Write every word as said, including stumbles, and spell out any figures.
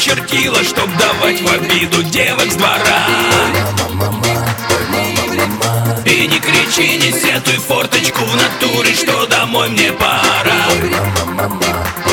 чертила, чтоб давать в обиду девок с двора. И не кричи, не сетуй форточку в натуре, что домой мне пора.